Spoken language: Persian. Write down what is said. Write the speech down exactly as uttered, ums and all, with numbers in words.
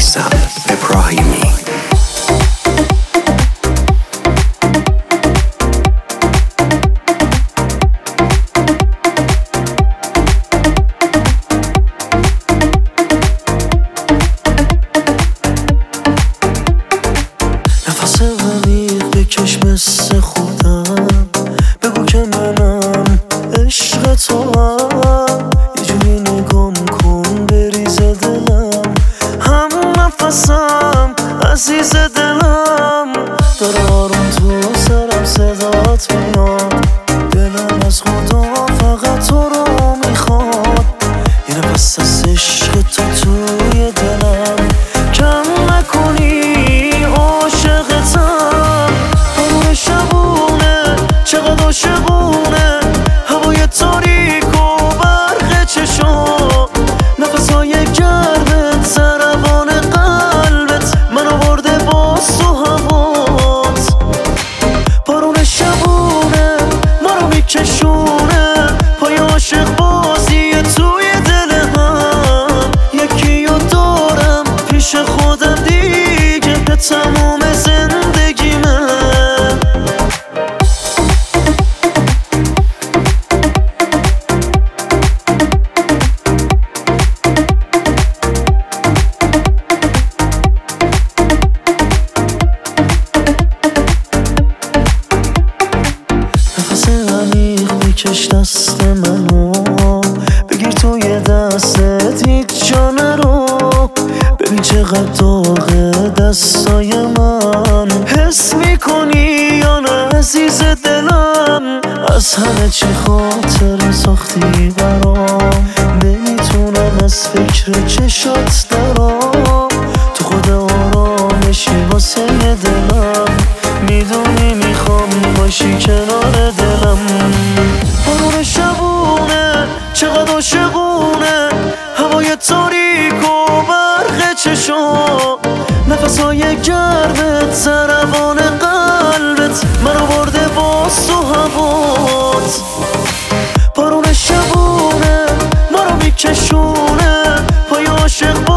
میثم ابراهیمی. نفس عمیق بکش مثل خودم، بگو که منم عشق تو هم، یه جوری نگام کن بریزه دلم، هم نفسم عزیز دلم، داره آروم تو سرم صدات میاد، دلم از خدا فقط تو رو میخواد، یه نفس از عشق تو توی دلم، کم نکنی عاشقتم. همون شبونه چقدر عاشقونه، هوای تاریک و برق چشام، نفسهای گرمت ضربان قلبت من آورده باز تو هوات، بارون شبونه ما رو میکشونه، پای عاشق بازی توی دل هم، یکی رو دارم پیش خودم دیگه به تموم زندگی من. نفس عمیق بکش دست منو، بگیر توی دستت هیچ جا نرو، ببین چقدر داغه دستای من، حس میکنی یا نه عزیز دلم، از همه چی خاطر ساختی برام، نمیتونم از فکر چشات درام، تو خود آرامشی واسه دلم، میدونی میخوام باشی کنار دلم. بارون شبونه چقدر عاشقونه، هوای تاریک و برق چشام، نفسهای گرمت ضربان قلبت من آورده باز تو هوات، بارون شبونه ما رو میکشونه، پای عاشق